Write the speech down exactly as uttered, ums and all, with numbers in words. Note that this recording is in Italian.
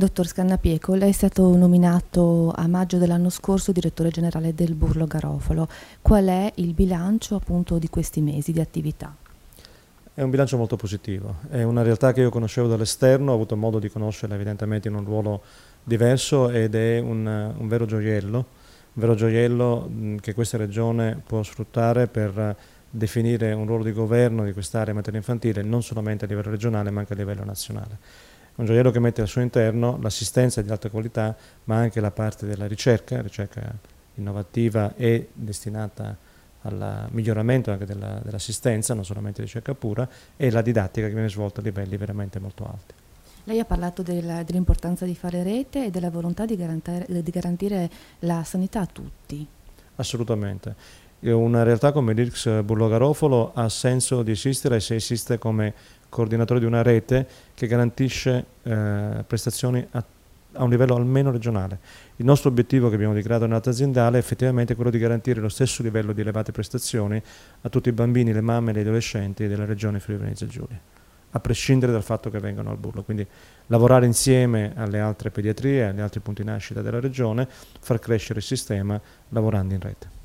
Dottor Scannapieco, lei è stato nominato a maggio dell'anno scorso direttore generale del Burlo Garofalo. Qual è il bilancio appunto di questi mesi di attività? È un bilancio molto positivo, è una realtà che io conoscevo dall'esterno, ho avuto modo di conoscerla evidentemente in un ruolo diverso ed è un, un vero gioiello, un vero gioiello mh, che questa regione può sfruttare per definire un ruolo di governo di quest'area materno infantile non solamente a livello regionale ma anche a livello nazionale. È un gioiello che mette al suo interno l'assistenza di alta qualità ma anche la parte della ricerca, ricerca innovativa e destinata al miglioramento anche dell'assistenza, non solamente ricerca pura, e la didattica che viene svolta a livelli veramente molto alti. Lei ha parlato dell'importanza di fare rete e della volontà di garantire, di garantire la sanità a tutti. Assolutamente. Una realtà come l'I R C S Burlo Garofalo ha senso di esistere se esiste come coordinatore di una rete che garantisce eh, prestazioni a, a un livello almeno regionale. Il nostro obiettivo che abbiamo dichiarato nell'atto aziendale è effettivamente quello di garantire lo stesso livello di elevate prestazioni a tutti i bambini, le mamme e gli adolescenti della regione Friuli Venezia Giulia, a prescindere dal fatto che vengano al Burlo. Quindi lavorare insieme alle altre pediatrie, agli altri punti nascita della regione, far crescere il sistema lavorando in rete.